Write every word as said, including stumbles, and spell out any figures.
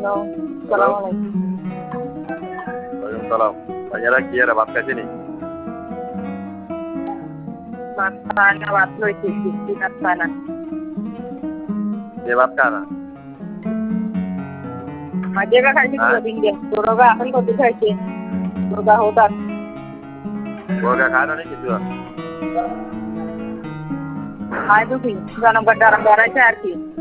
Waalaikumsalam. Tanya lagi ada bab kat sini. Sana waktu itu di sana. Dia bab kana. Aja का खायची तुला बिंगे दोरोगा आपण कोणती खायची दोरोगा होतात Gua kana ni gitu. काय तू की जाणं गड्डा रंगारायची आरती